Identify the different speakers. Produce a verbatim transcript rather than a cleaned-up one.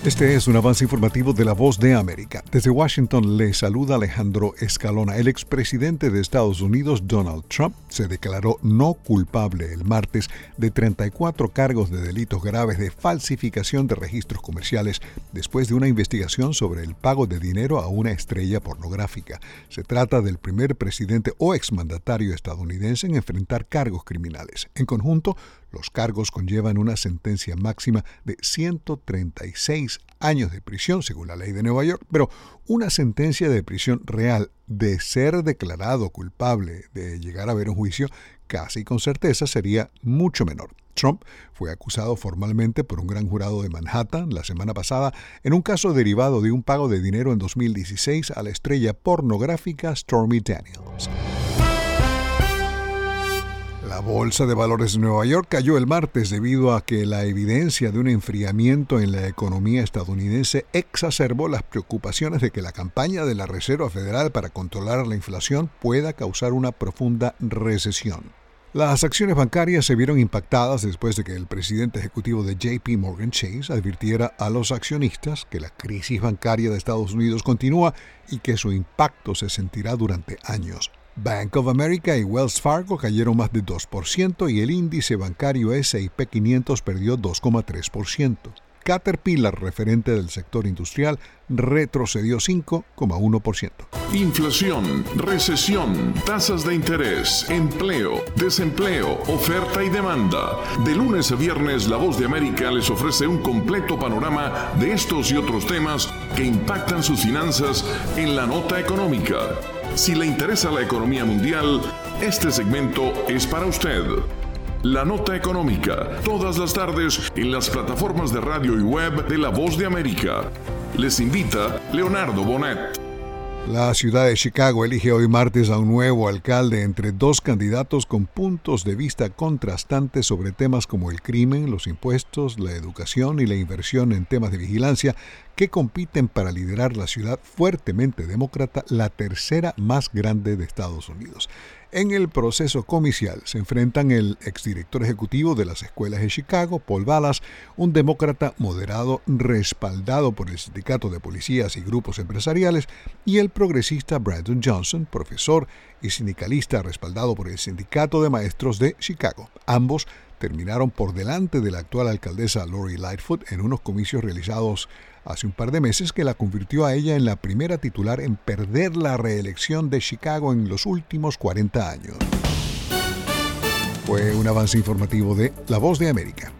Speaker 1: Este es un avance informativo de La Voz de América. Desde Washington le saluda Alejandro Escalona. El expresidente de Estados Unidos, Donald Trump, se declaró no culpable el martes de treinta y cuatro cargos de delitos graves de falsificación de registros comerciales después de una investigación sobre el pago de dinero a una estrella pornográfica. Se trata del primer presidente o exmandatario estadounidense en enfrentar cargos criminales. En conjunto, los cargos conllevan una sentencia máxima de ciento treinta y seis años de prisión, según la ley de Nueva York, pero una sentencia de prisión real de ser declarado culpable de llegar a ver un juicio, casi con certeza sería mucho menor. Trump fue acusado formalmente por un gran jurado de Manhattan la semana pasada en un caso derivado de un pago de dinero en dos mil dieciséis a la estrella pornográfica Stormy Daniels. La Bolsa de Valores de Nueva York cayó el martes debido a que la evidencia de un enfriamiento en la economía estadounidense exacerbó las preocupaciones de que la campaña de la Reserva Federal para controlar la inflación pueda causar una profunda recesión. Las acciones bancarias se vieron impactadas después de que el presidente ejecutivo de J P Morgan Chase advirtiera a los accionistas que la crisis bancaria de Estados Unidos continúa y que su impacto se sentirá durante años. Bank of America y Wells Fargo cayeron más de dos por ciento y el índice bancario ese y pe quinientos perdió dos coma tres por ciento. Caterpillar, referente del sector industrial, retrocedió cinco coma uno por ciento.
Speaker 2: Inflación, recesión, tasas de interés, empleo, desempleo, oferta y demanda. De lunes a viernes, La Voz de América les ofrece un completo panorama de estos y otros temas que impactan sus finanzas en la nota económica. Si le interesa la economía mundial, este segmento es para usted. La Nota Económica, todas las tardes en las plataformas de radio y web de La Voz de América. Les invita Leonardo Bonet.
Speaker 1: La ciudad de Chicago elige hoy martes a un nuevo alcalde entre dos candidatos con puntos de vista contrastantes sobre temas como el crimen, los impuestos, la educación y la inversión en temas de vigilancia, que compiten para liderar la ciudad fuertemente demócrata, la tercera más grande de Estados Unidos. En el proceso comicial se enfrentan el exdirector ejecutivo de las escuelas de Chicago, Paul Vallas, un demócrata moderado respaldado por el sindicato de policías y grupos empresariales, y el progresista Brandon Johnson, profesor y sindicalista respaldado por el sindicato de maestros de Chicago. Ambos terminaron por delante de la actual alcaldesa Lori Lightfoot en unos comicios realizados hace un par de meses que la convirtió a ella en la primera titular en perder la reelección de Chicago en los últimos cuarenta años. Fue un avance informativo de La Voz de América.